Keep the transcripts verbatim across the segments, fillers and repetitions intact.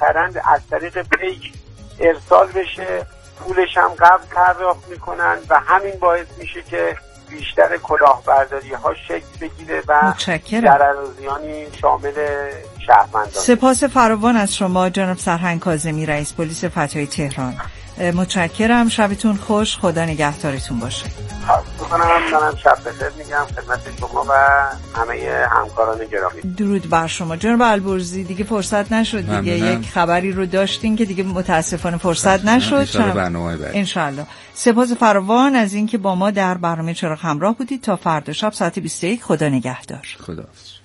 کردن از طریق پیک ارسال بشه، پولش هم قبل پرداخت میکنن و همین باعث میشه که بیشتر کلاهبرداری ها شکل بگیره و ضررآزیانی شامل شهروندان. سپاس فراوان از شما جناب سرهنگ کاظمی، رئیس پلیس فتای تهران. متشکرم، شبتون خوش، خدا نگهدارتون باشه. خواهش منم شب بخیر میگم خدمت شما و همه همکاران گرامی. درود بر شما جناب البرزی. دیگه فرصت نشد دیگه، ممنونم. یک خبری رو داشتین که دیگه متاسفانه فرصت نشد. انشالله. سپاس فراوان از اینکه با ما در برنامه چراغ همراه بودید. تا فردا شب ساعت بیست و یک. خدا نگهدار. خداحافظ.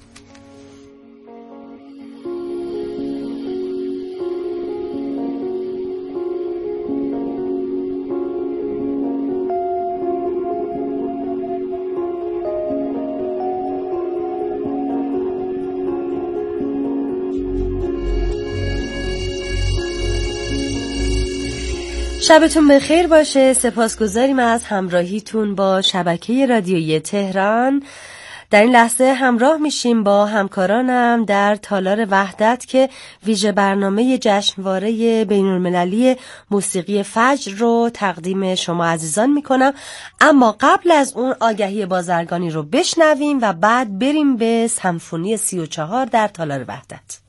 شبتون بخیر باشه. سپاسگزاریم از همراهیتون با شبکه رادیویی تهران. در این لحظه همراه میشیم با همکارانم در تالار وحدت که ویژه برنامه جشنواره بین‌المللی موسیقی فجر رو تقدیم شما عزیزان میکنم. اما قبل از اون آگهی بازرگانی رو بشنویم و بعد بریم به سمفونی سی و چهار در تالار وحدت.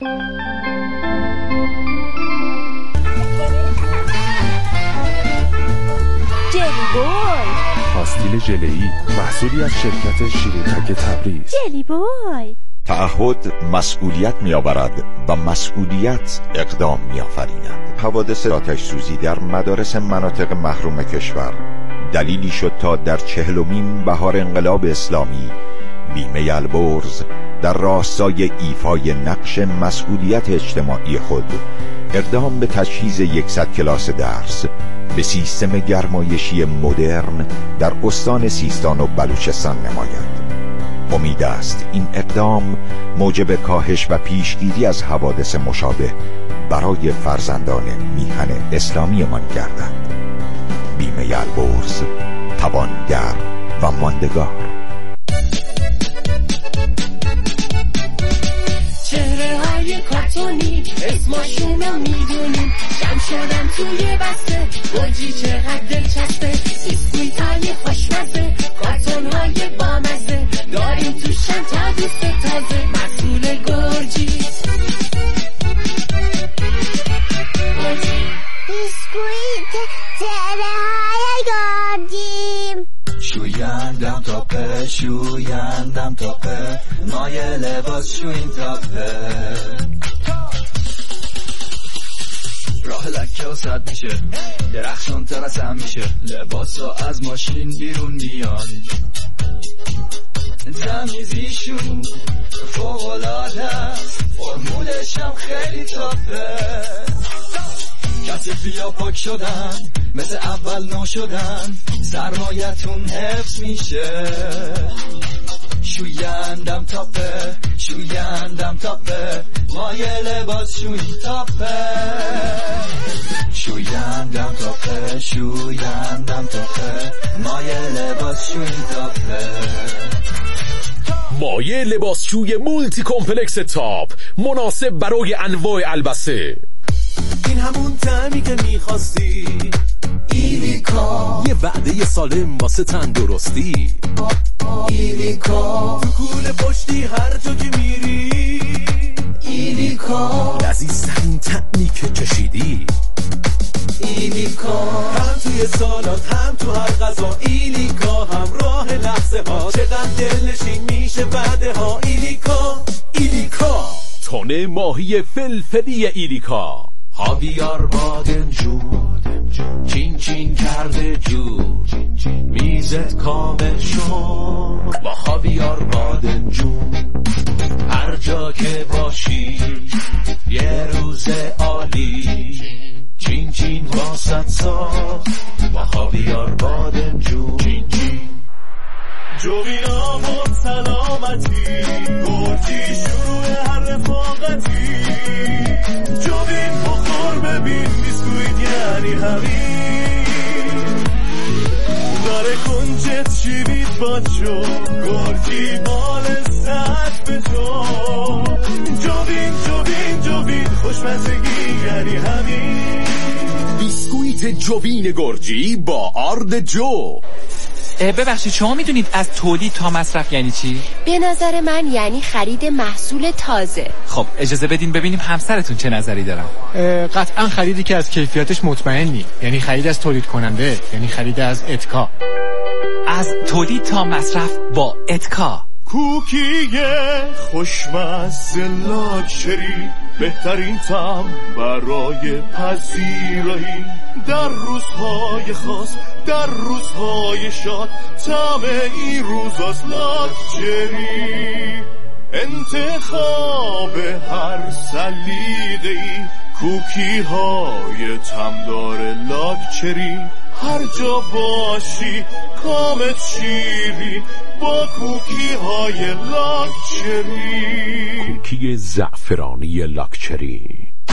جلی بوی پاستیل ژله‌ای محصولی از شرکت شیرین‌تک تبریز. جلی بوی تعهد مسئولیت می‌آورد و مسئولیت اقدام می‌آفریند. حوادث آتش سوزی در مدارس مناطق محروم کشور دلیلی شد تا در چهلمین بهار انقلاب اسلامی بیمه البرز در راستای ایفای نقش مسئولیت اجتماعی خود اقدام به تجهیز یکصد کلاس درس به سیستم گرمایشی مدرن در استان سیستان و بلوچستان نماید. امید است این اقدام موجب کاهش و پیشگیری از حوادث مشابه برای فرزندان میهن اسلامی من گردد. بیمه البرز، توانگر و ماندگار. چهره های کارتونی اسمشونو میدونیم، جمع شدن توی بسته گوجی چقدر دلچسبه، بیسکویت های خوشمزه، کارتون های بامزه، داریم توشن تا دوست تازه محصول گرجی. بیسکویت چهره های گرجی، شویندم تاپه شویندم تاپه مایه لباس شوین تاپه، راه لکه و سد میشه درخشان ترسم میشه، لباس ها از ماشین بیرون میان، تمیزیشون فوق‌العاده است، فرمولش هم خیلی تاپه، کتفیا پاک شدن مثل اول نو شدن، سرمایتون حفظ میشه، شویندم تاپه شویندم تاپه مایه لباس شوین تاپه، شویندم تاپه شویندم تاپه مایه لباس شوین تاپه. مایه لباسشوی مولتی کمپلکس تاپ، مناسب برای انواع البسه. این همون طعمی که میخواستی، ایلیکا، یه وعده سالم واسه تندرستی، ایلیکا، تو کوله پشتی هر جا که میری، ایلیکا، لذیذترین طعمی که چشیدی، ایلیکا، هم توی سالات هم تو هر غذا، ایلیکا، همراه لحظه ها، چقدر دلنشین میشه بعده ها، ایلیکا، ایلیکا، تن ماهی فلفلی ایلیکا، خاویار بادمجون چین چین کرده جور، میزت کامل شد با خاویار بادمجون، هر جا که باشی یه روز عالی، چین چین واسط ساخت با خاویار بادمجون، چین چین جوین آمون سلامتی، گرجی شروع هر رفاقتی، جوین بخور ببین بیسکویت یعنی همین، داره کنجت شیرید باچو، گرجی مال سعد به تو، جوین جوین جوین خوش خوشمزگی یعنی همین. بیسکویت جوین گرجی با آرد جو. ببخشید شما میدونید از تولید تا مصرف یعنی چی؟ به نظر من یعنی خرید محصول تازه. خب اجازه بدین ببینیم همسرتون چه نظری دارن. قطعا خریدی که از کیفیتش مطمئنی، یعنی خرید از تولید کننده، یعنی خرید از اتکا. از تولید تا مصرف با اتکا. کوکی خوشمزه لاکچری، بهترین طعم برای پذیرایی، در روزهای خاص، در روزهای شاد، طعم این روز از لاکچری. انتخاب هر سلیقه‌ای، کوکی های طعمدار لاکچری. هر جا باشی کامت شیری با کوکی های لاکچری. کوکی زعفرانی لاکچری.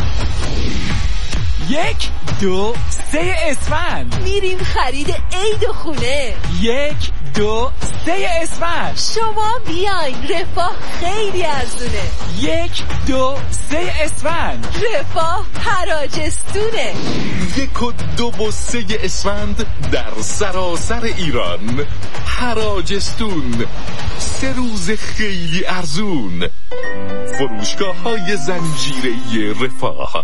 یک دو سه اسفند میریم خرید عید و خونه. یک دو سه اسفند شما بیاین، رفاه خیلی ارزونه. یک دو سه اسفند رفاه حراجستونه. یک و دو و سه اسفند در سراسر ایران. حراجستون، سه روز خیلی ارزون. فروشگاه های زنجیره رفاه.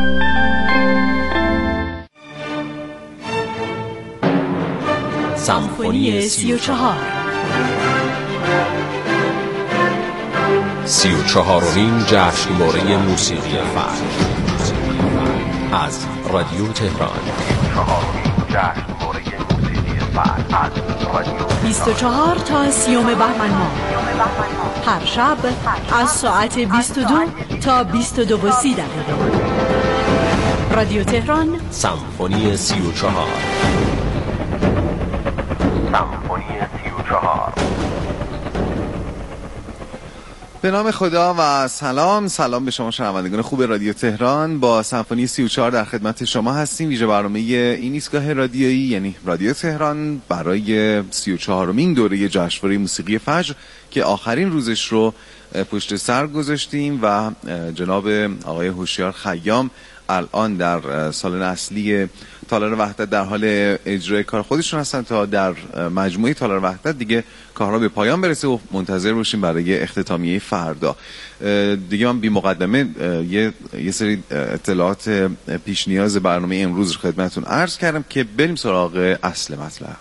سمفونی سی و چهار سی و چهارمین جشنواره موسیقی فجر از رادیو تهران. بیست و چهار تا سیوم بهمن ماه، هر شب از ساعت بیست و دو تا بیست و دو و سی دقیقه. رادیو تهران، سمفونی سی و چهار. سمفونی سی و چهار. به نام خدا و سلام. سلام به شما شنوندگان خوب رادیو تهران. با سمفونی سی و چهار در خدمت شما هستیم. ویژه برنامه این ایستگاه رادیویی یعنی رادیو تهران برای سی و چهارمین دوره جشنواره موسیقی فجر که آخرین روزش رو پشت سر گذاشتیم و جناب آقای هوشیار خیام الان در سالن اصلی تالار وحدت در حال اجرای کار خودشون هستن تا در مجموعه تالار وحدت دیگه کارها به پایان برسه و منتظر باشیم برای اختتامیه فردا. دیگه من بی مقدمه یه یه سری اطلاعات پیش نیاز برنامه امروز خدمتتون عرض کردم که بریم سراغ اصل مطلب.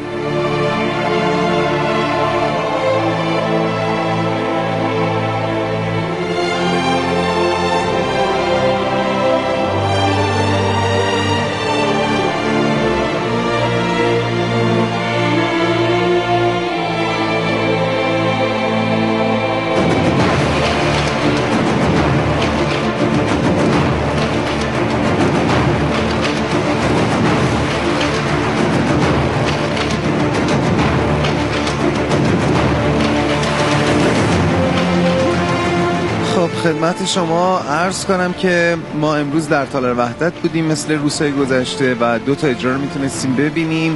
خدمت شما عرض کنم که ما امروز در تالار وحدت بودیم مثل روزهای گذشته و دو تا اجرا رو میتونستیم ببینیم.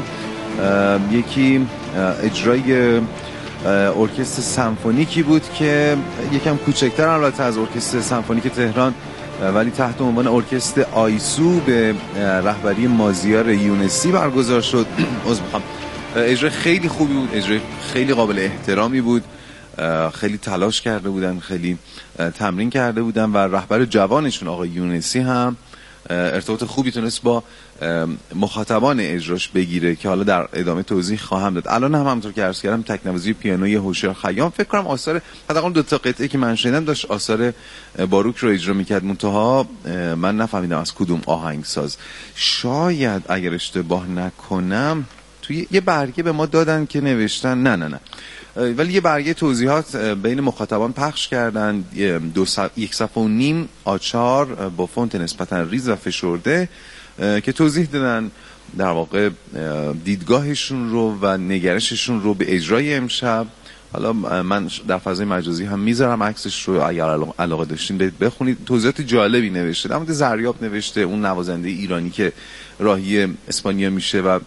یکی اجرای ارکستر سمفونیکی بود که یکم کوچکتر البته از ارکستر سمفونیک تهران ولی تحت عنوان ارکستر آیسو به رهبری مازیار یونسی برگزار شد. عذر میخوام. اجرای خیلی خوبی بود، اجرای خیلی قابل احترامی بود. خیلی تلاش کرده بودن، خیلی تمرین کرده بودن و رهبر جوانشون آقای یونسی هم ارتباط خوبی تونست با مخاطبان اجراش بگیره که حالا در ادامه توضیح خواهم داد. الان هم همونطور که عرض کردم تکنوازی پیانوی هوشیار خیام، فکر کنم آثار حداقل دو تا قطعه که من شنیدم داشت آثار باروک رو اجرا میکرد، منتها من نفهمیدم از کدوم آهنگساز. شاید اگر اشتباه نکنم توی یه برگه به ما دادن که نوشتن نه نه نه ولی یه برگه توضیحات بین مخاطبان پخش کردن، دو صف... یک صفحه و نیم آچار با فونت نسبتا ریز و فشرده که توضیح دادن در واقع دیدگاهشون رو و نگرششون رو به اجرای امشب. حالا من در فضای مجازی هم میذارم عکسش رو اگر علاقه داشتین برید بخونید. توضیحات جالبی نوشته، در مورد زریاب نوشته، اون نوازنده ایرانی که راهی اسپانیا میشه و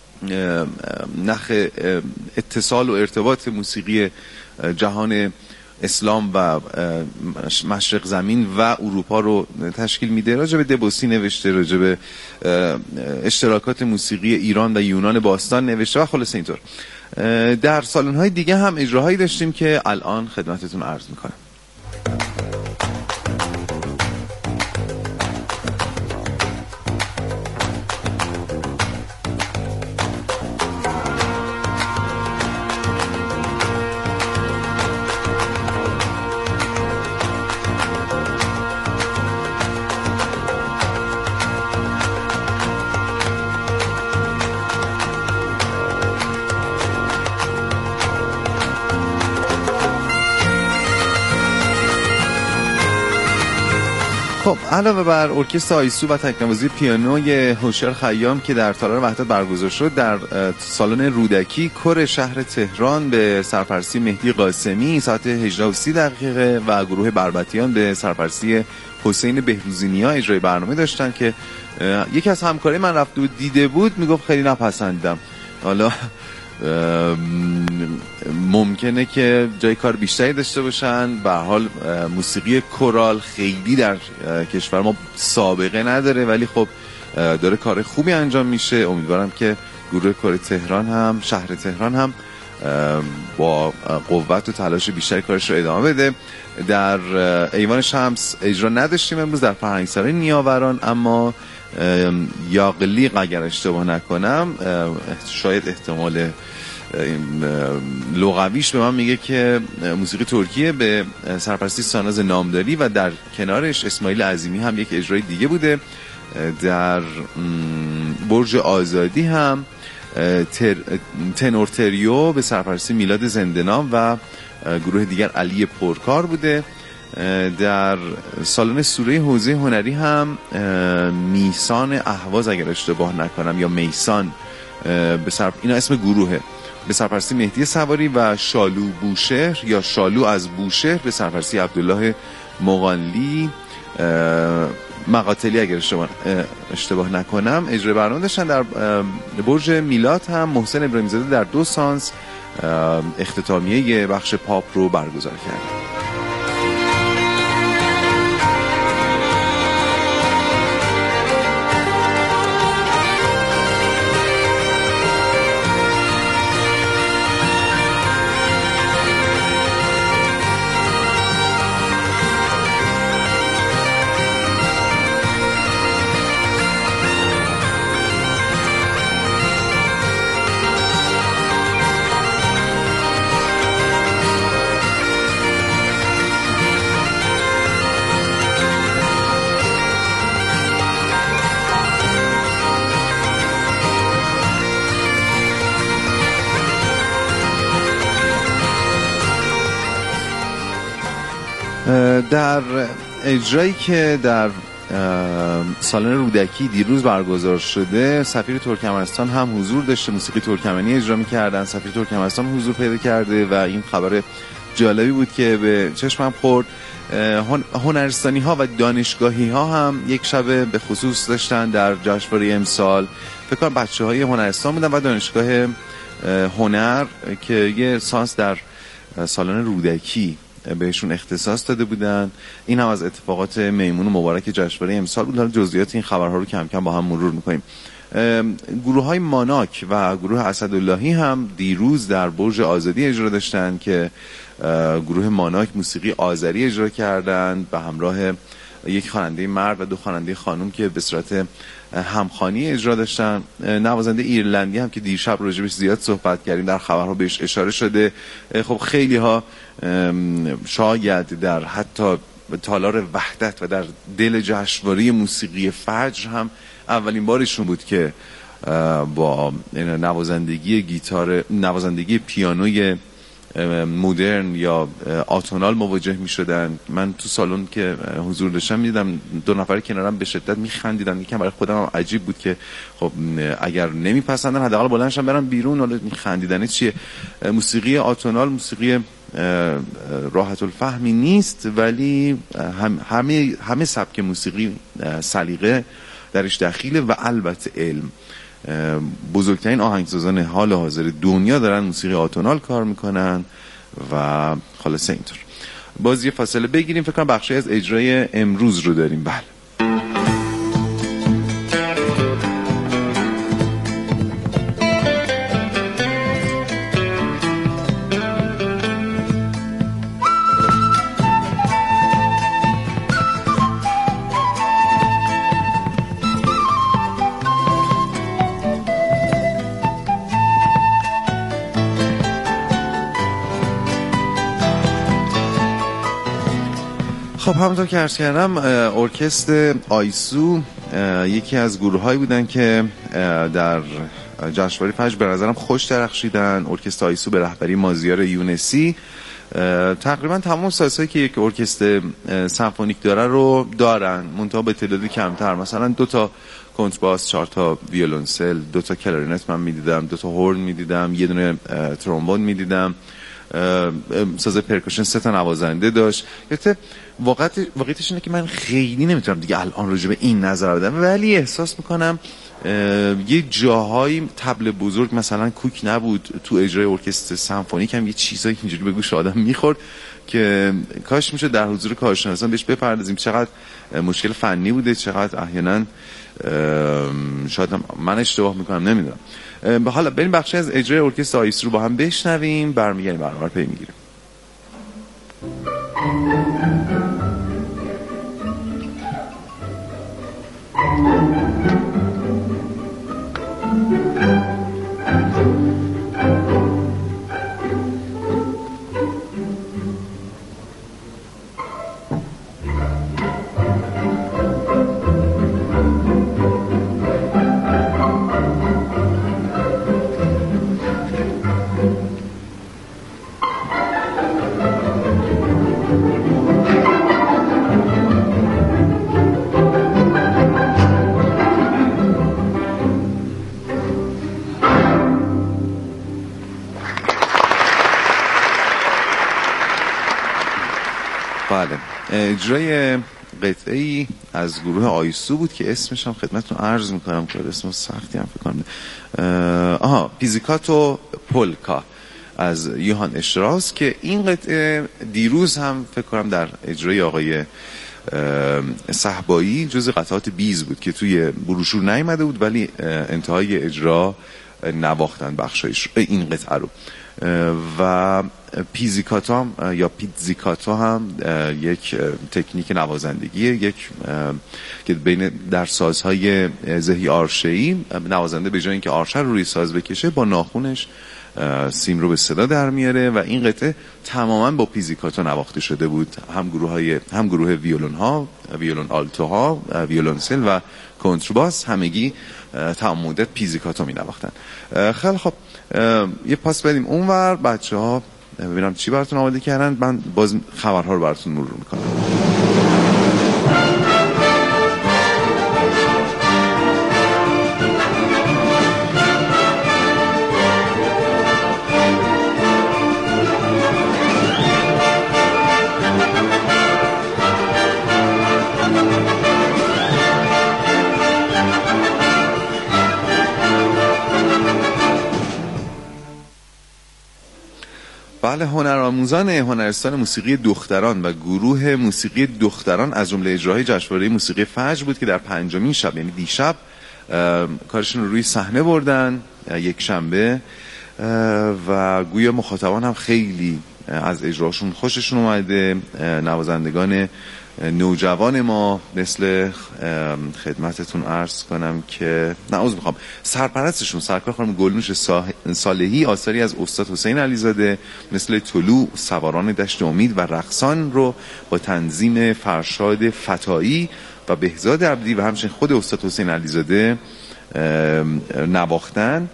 نخ اتصال و ارتباط موسیقی جهان اسلام و مشرق زمین و اروپا رو تشکیل میده. راجع به دبوسی نوشته، راجع به اشتراکات موسیقی ایران و یونان باستان نوشته و خلاص اینطور. در سالن‌های دیگه هم اجراهایی داشتیم که الان خدمتتون عرض میکنم. خب علاوه بر ارکستر آیسو و تکنوازی پیانوی هوشیار خیام که در تالار وحدت برگزار شد، در سالن رودکی کور شهر تهران به سرپرستی مهدی قاسمی ساعت هجده و سی دقیقه و گروه بربطیان به سرپرستی حسین بهروزینیا اجرای برنامه داشتن که یکی از همکاری من رفته بود دیده بود، میگفت خیلی نپسندیدم. حالا ممکنه که جای کار بیشتری داشته باشن. به حال موسیقی کورال خیلی در کشور ما سابقه نداره، ولی خب داره کار خوبی انجام میشه. امیدوارم که گروه کور تهران هم، شهر تهران هم با قوت و تلاش بیشتری کارش رو ادامه بده. در ایوان شمس اجرا نداشتیم امروز، در فرهنگسرای نیاوران، اما یاقلیق اگر اشتباه نکنم، شاید احتمال لغویش به من میگه که موسیقی ترکیه به سرپرستی ساناز نامداری و در کنارش اسماعیل عظیمی هم یک اجرای دیگه بوده. در برج آزادی هم تر... تنور تریو به سرپرستی میلاد زندنام و گروه دیگر علی پرکار بوده. در سالن سوره حوزه هنری هم میسان اهواز اگر اشتباه نکنم یا میسان به سر... اینا اسم گروهه، به سرپرستی مهدی سواری و شالو بوشهر یا شالو از بوشهر به سرپرستی عبدالله مغانلی مقاتلی اگر اشتباه, اشتباه نکنم اجرای برنامه داشتن. در برج میلاد هم محسن ابراهیم زاده در دو سانس اختتامیه بخش پاپ رو برگزار کرد. در اجرایی که در سالن رودکی دیروز برگزار شده، سفیر ترکمنستان هم حضور داشته، موسیقی ترکمنی اجرا می‌کردن. سفیر ترکمنستان حضور پیدا کرده و این خبر جالبی بود که به چشمم خورد. هنرستانی ها و دانشگاهی ها هم یک شب به خصوص داشتن در جشنواره امسال. فکر کنم بچه‌های هنرستان بودن و دانشگاه هنر که یه سانس در سالن رودکی بهشون اختصاص داده بودن. این هم از اتفاقات میمون و مبارک جشنواره امسال بود. حالا جزئیات این خبرها رو کم کم با هم مرور می‌کنیم. گروه های ماناک و گروه اسداللهی هم دیروز در برج آزادی اجرا داشتن که گروه ماناک موسیقی آذری اجرا کردند به همراه یک خواننده مرد و دو خواننده خانم که به صورت همخوانی اجرا داشتن. نوازنده ایرلندی هم که دیشب راجبش زیاد صحبت کردیم، در خبرها بهش اشاره شده. خب خیلی ها شاید در حتی تالار وحدت و در دل جشنواره موسیقی فجر هم اولین بارشون بود که با نوازندگی گیتار، نوازندگی پیانوی مدرن یا آتونال مواجه می شدن. من تو سالن که حضور داشتم می دیدم دو نفر کنارم به شدت می خندیدن. یکم برای خودم هم عجیب بود که خب اگر نمی پسندن حداقل بلندشم برن بیرون، حالا می خندیدن چیه. موسیقی آتونال موسیقی راحت الفهمی نیست، ولی هم همه همه سبک موسیقی سلیقه درش دخیله و البته علم. بزرگترین آهنگسازان حال حاضر دنیا دارن موسیقی آتونال کار میکنن و خلاصه اینطور. باز یه فاصله بگیریم، فکر کنم بخشی از اجرای امروز رو داریم. بله خب همونطور که عرض کردم ارکستر آیسو یکی از گروه هایی بودن که در جشنواره فجر به نظرم خوش درخشیدن. ارکستر آیسو به رهبری مازیار یونسی تقریبا تمام سازهایی که یک ارکستر سمفونیک داره رو دارن، منتها به تعدادی کمتر. مثلا دو تا کنترباس، چهار تا ویولنسل، دو تا کلارینت من میدیدم، دو تا هورن میدیدم، یه دونه ترومبون میدیدم، ساز پرکشن سه تا نوازنده داشت. البته واقعیت واقعیتش اینه که من خیلی نمیتونم دیگه الان راجع به این نظر بدم، ولی احساس میکنم یه جاهایی طبل بزرگ مثلا کوک نبود تو اجرای ارکستر سمفونیک، هم یه چیزایی اینجوری به گوش آدم میخورد که کاش میشه در حضور کارشناسان بهش بپردازیم چقدر مشکل فنی بوده، چقدر احیانا شاید من اشتباه میکنم نمیدونم. به حالا بریم بخشی از اجرای ارکستر آیسو رو با هم بشنویم، برمیگردیم برنامه رو پی میگیریم. اجرای قطعه‌ای از گروه آیسو بود که اسمش هم خدمتتون عرض میکنم که اسم سختی هم فکر کنم آها پیزیکاتو پولکا از یوهان اشتراوس که این قطعه دیروز هم فکر کنم در اجرای آقای صحبایی جز قطعات بیز بود که توی بروشور نیامده بود، ولی انتهای اجرا نواختن بخشایش این قطعه رو. و پیزیکاتا هم یا پیزیکاتا هم یک تکنیک نوازندگیه، یک که بین در سازهای زهی آرشه‌ای نوازنده به جای اینکه آرشه رو روی ساز بکشه با ناخونش سیم رو به صدا در میاره و این قطعه تماما با پیزیکاتا نواخته شده بود. هم گروه های هم گروه ویولون ها، ویولون آلتو ها، ویولنسل و کنترباس همگی تمام مدت پیزیکاتا می نواختن. خیلی خب یه پاس بدیم اونور، بچه‌ها ببینم چی براتون آماده کردن، من باز خبرها رو براتون مرور میکنم. بله، هنرآموزان هنرستان موسیقی دختران و گروه موسیقی دختران از جمله اجراهای جشنواره موسیقی فجر بود که در پنجمین شب یعنی دیشب کارشون رو روی صحنه بردن یک شنبه و گویا مخاطبان هم خیلی از اجراشون خوششون اومده. نوازندگان نوجوان ما مثل خدمتتون عرض کنم که نه عذر میخوام سرپرستشون سرکار خانم گلنوش صالحی آثاری از استاد حسین علیزاده مثل طلوع، سواران دشت امید و رقصان رو با تنظیم فرشاد فتایی و بهزاد عبدی و همچنین خود استاد حسین علیزاده نواختن.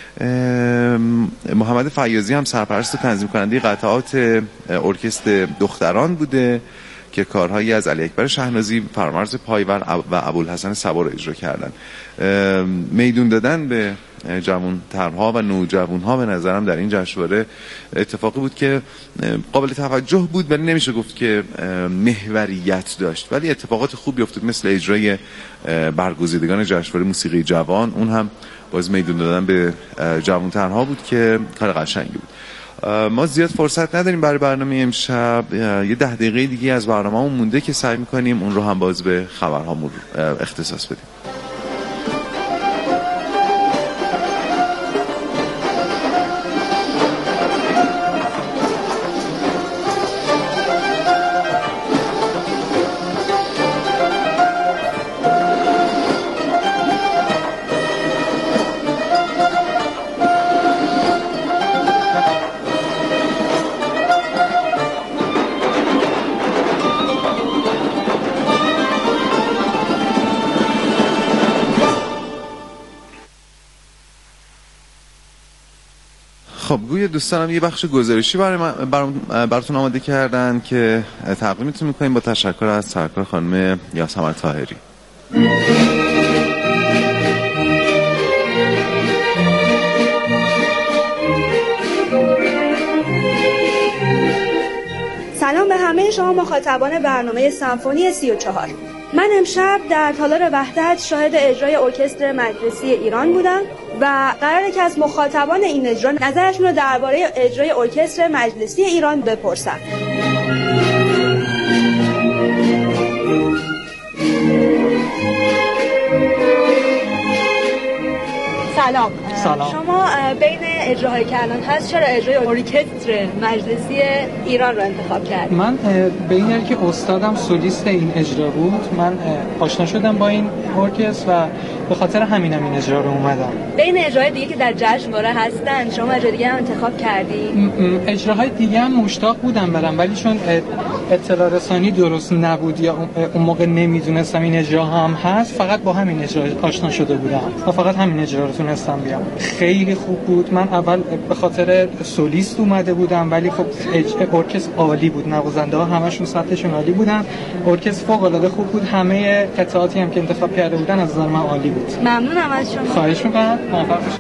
محمد فیاضی هم سرپرست و تنظیم کننده قطعات ارکستر دختران بوده که کارهایی از علی اکبر شهنازی، فرامرز پایور و ابوالحسن صبا رو اجرا کردن. میدون دادن به جوان‌ترها و نوجوان‌ها به نظرم در این جشنواره اتفاقی بود که قابل توجه بود، ولی نمیشه گفت که محوریت داشت، ولی اتفاقات خوبی افتاد مثل اجرای برگزیدگان جشنواره موسیقی جوان، اون هم باز میدون دادن به جوان‌ترها بود که کار قشنگی بود. ما زیاد فرصت نداریم برای برنامه امشب. یه ده دقیقه دیگه از برنامه‌مون مونده که سعی می‌کنیم اون رو هم باز به خبرهامون اختصاص بدیم. خب گویا دوستانم یه بخش گزارشی برای من براتون آماده کردن که تقدیمتون میکنیم با تشکر از سرکار خانم یاسمن طاهری. سلام به همه شما مخاطبان برنامه سمفونی سی و چهار. من امشب در تالار وحدت شاهد اجرای ارکستر مجلسی ایران بودم و قراره که از مخاطبان این اجرا نظرشون رو درباره اجرای ارکستر مجلسی ایران بپرسم. سلام. سلام. شما بین اجراهایی که الان هست چرا اجرای ارکستر مجلسی ایران رو انتخاب کردید؟ من به این دلیل که استادم سولیست این اجرا بود، من آشنا شدم با این ارکستر و به خاطر همینم این اجرا رو اومدم. بین اجراهای دیگه که در جشنواره هستن شما اجرای دیگه هم انتخاب کردی؟ اجراهای دیگه هم مشتاق بودم برم، ولی چون اطلاع رسانی درست نبود یا اون موقع نمیدونستم این اجرا هم هست، فقط با همین اجرا آشنا شده بودم و فقط همین اجرا رو تونستم بیام. خیلی خوب بود. من اول به خاطر سولیست اومده بودم، ولی خب ارکستر عالی بود، نوازنده ها همشون سطحشون عالی بودن، ارکستر فوق العاده خوب بود، همه قطعاتی هم که انتخاب کرده بودن از نظر من عالی بود. ممنونم از شما. خواهش می‌کنم. موفق باشید.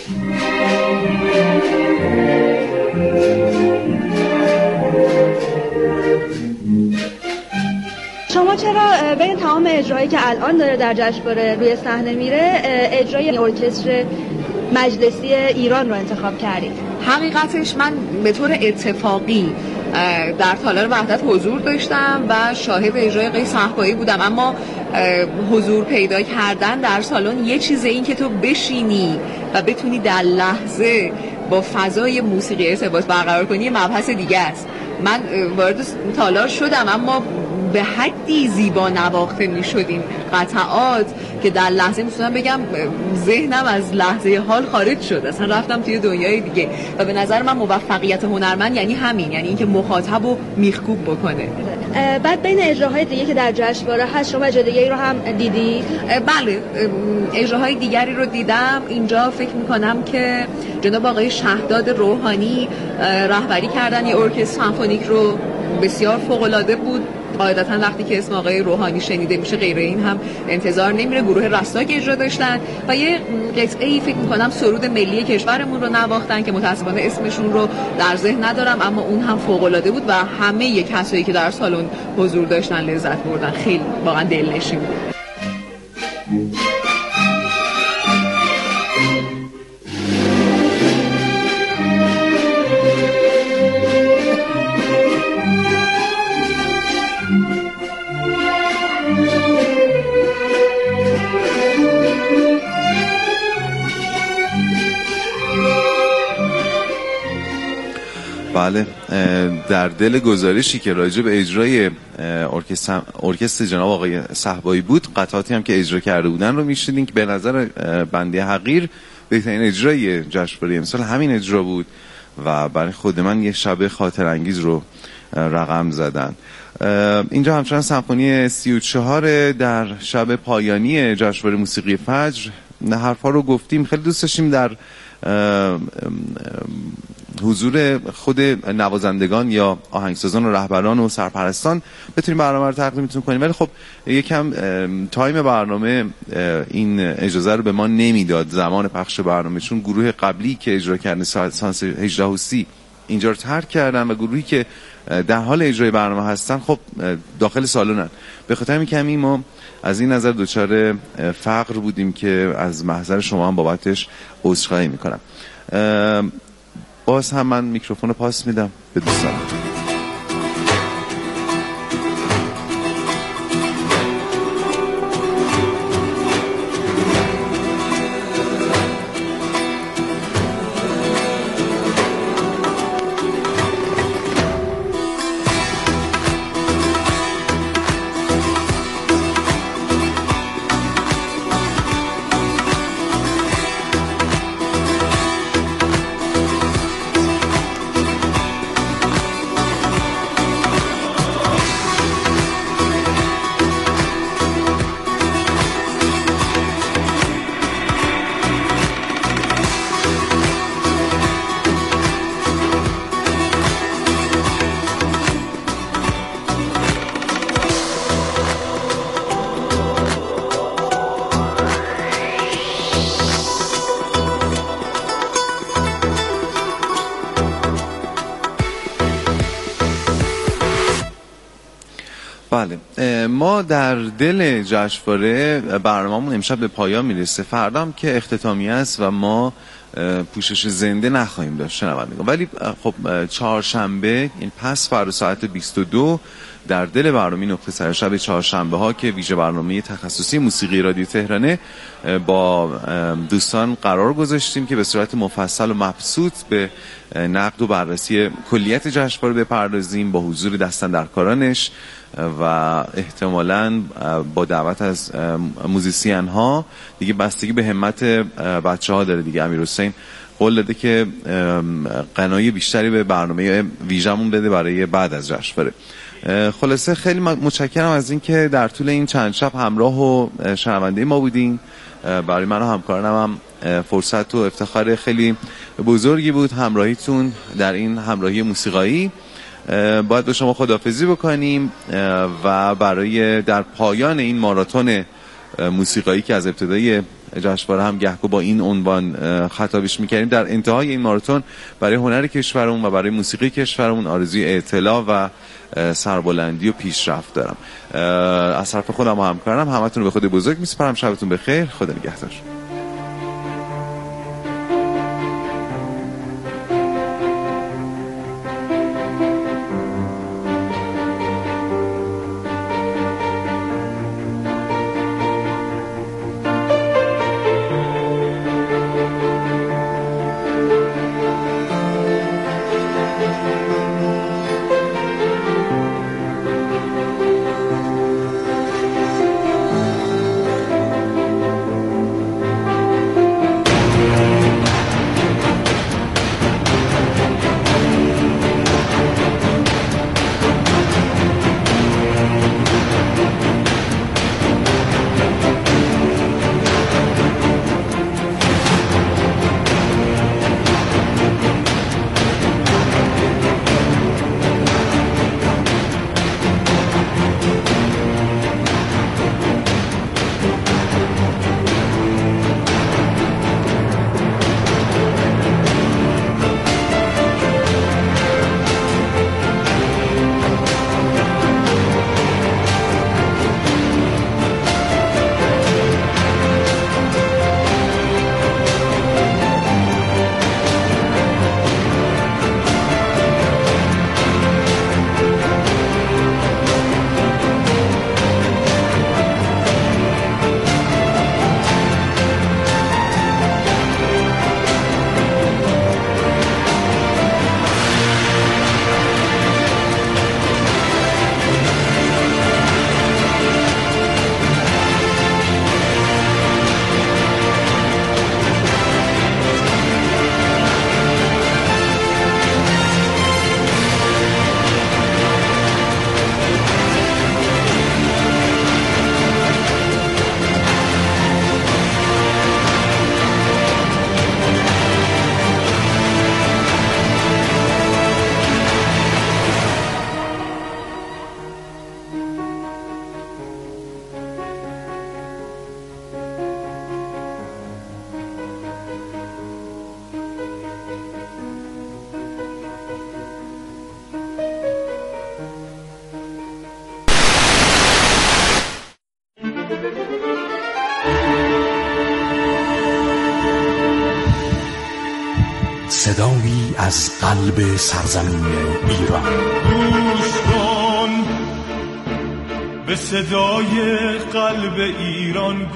شما چرا بین تمام اجرایی که الان داره در جشنواره روی صحنه میره اجرای ارکستر مجلسی ایران رو انتخاب کردید؟ حقیقتش من به طور اتفاقی در تالار وحدت حضور داشتم و شاهد اجرای قیس صحبایی بودم، اما حضور پیدا کردن در سالن یه چیزه، این که تو بشینی و بتونی در لحظه با فضای موسیقی ارتباط برقرار کنی مبحث دیگه است. من وارد تالار شدم اما به حدی زیبا نواخته می شدیم قطعات که در لحظه میتونم بگم ذهنم از لحظه حال خارج شد، اصلا رفتم توی دنیای دیگه. و به نظر من موفقیت هنرمند یعنی همین، یعنی اینکه مخاطب رو میخکوب بکنه. بعد بین اجراهای دیگه که در جشنواره هست شما اجرای دیگه رو هم دیدی؟ بله، اجراهای دیگری رو دیدم. اینجا فکر میکنم که جناب آقای شهداد روحانی رهبری کردن یه ارکستر سمفونیک رو، بسیار فوق‌العاده بود. قاعدتاً وقتی که اسم آقای روحانی شنیده میشه غیر این هم انتظار نمیره. گروه رستاک اجرا داشتن و یه قطعه‌ای فکر میکنم سرود ملی کشورمون رو نواختن که متأسفانه اسمشون رو در ذهن ندارم، اما اون هم فوق‌العاده بود و همه کسایی که در سالن حضور داشتن لذت بردن. خیلی واقعا دلنشین بود. بله، در دل گزارشی که راجع به اجرای ارکستر ارکستر جناب آقای صحبایی بود، قطعاتی هم که اجرا کرده بودن رو میشنیدین که به نظر بنده حقیر بهترین اجرای جشنواره امسال همین اجرا بود و برای خود من یه شب خاطر انگیز رو رقم زدن. اینجا همچنان سمفونی سی و چهار در شب پایانی جشنواره موسیقی فجر. حرفا رو گفتیم، خیلی دوست داشتیم در حضور خود نوازندگان یا آهنگسازان و رهبران و سرپرستان بتونیم برنامه رو تقدیمتون کنیم، ولی خب یکم تایم برنامه این اجازه رو به ما نمیداد، زمان پخش برنامه، چون گروه قبلی که اجرا کردن سانس هجده و سی اینجا رو ترک کردن و گروهی که در حال اجرای برنامه هستن خب داخل سالنن. به خاطر همین کمی ما از این نظر دچار فقر بودیم که از محضر شما هم بابتش عذرخواهی میکنم. باز هم من میکروفون رو پاس میدم به دوستان. بله، ما در دل جشنواره برنامه‌مون امشب به پایان میرسه. فردا هم که اختتامیه است و ما پوشش زنده نخواهیم داشت شنوندگان، ولی خب چهارشنبه این پس فردا ساعت بیست و دو در دل برنامه نقطه سرشب چهارشنبه ها که ویژه برنامه تخصصی موسیقی رادیو تهرانه با دوستان قرار گذاشتیم که به صورت مفصل و مبسوط به نقد و بررسی کلیت جشنواره بپردازیم با حضور دستاندرکارانش و احتمالاً با دعوت از موزیسین ها. دیگه بستگی به همت بچه ها داره دیگه. امیرحسین قول داده که قنای بیشتری به برنامه ویژمون بده برای بعد از جشنواره. خلاصه خیلی متشکرم از این که در طول این چند شب همراه و شنونده ما بودین. برای من و همکارانم هم فرصت و افتخار خیلی بزرگی بود همراهیتون در این همراهی موسیقایی. باید به شما خداحافظی بکنیم و برای در پایان این ماراتون موسیقایی که از ابتدای جشنواره هم گهگاه با این عنوان خطابش می‌کردیم، در انتهای این ماراتون برای هنر کشورمون و برای موسیقی کشورمون آرزوی اطلاع و سربلندی و پیشرفت دارم. از طرف خودم و همکارم همتون رو به خود بزرگ میسپارم. شبتون بخیر. خدا نگهدار. صدایی از قلب سرزمین ایران. گوش کن به صدای قلب ایران.